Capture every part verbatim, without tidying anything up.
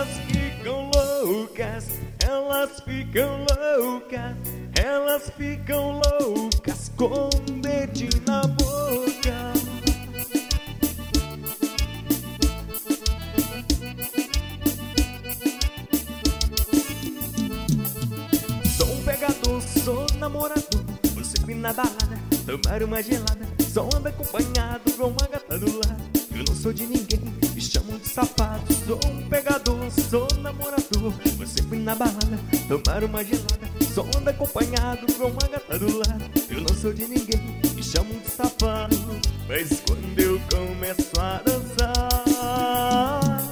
Elas ficam loucas, elas ficam loucas, elas ficam loucas com o dedinho na boca. Sou um pegador, sou namorador, você vem na balada, tomar uma gelada, só anda acompanhado com uma gata do lado. Eu não sou de ninguém, me chamam de safado. Sou um pegador, sou namorador, você vem na balada, tomar uma gelada, só anda acompanhado com uma gata do lado. Eu não sou de ninguém, me chamam de safado. Mas quando eu começo a dançar,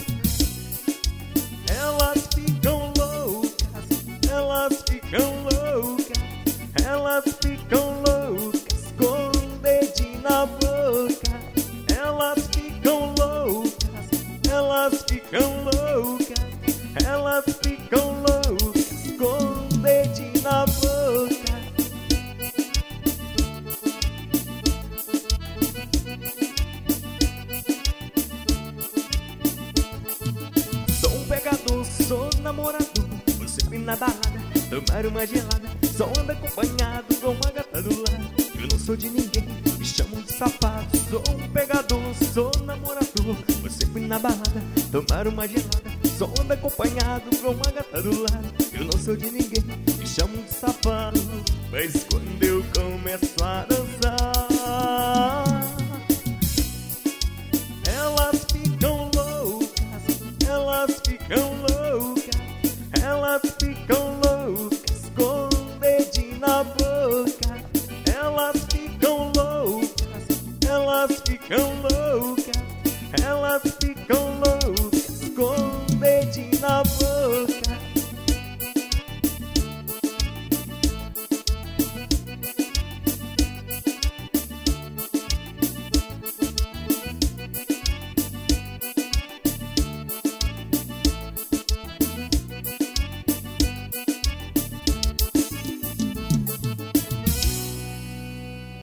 elas ficam loucas, elas ficam loucas, elas ficam loucas com o dedinho na boca. Elas ficam loucas, elas ficam loucas, elas ficam loucas com o dedinho na boca. Sou um pegador, sou namorador, você vem na balada, tomar uma gelada, só anda acompanhado com uma gata do lado. Eu não sou de ninguém, me chamam de safado. Sou um pegador, sou namorador, você foi na balada, tomar uma gelada, só anda acompanhado com uma gata do lado. Eu não sou de ninguém, me chamam de safado. Mas quando eu começo a dançar,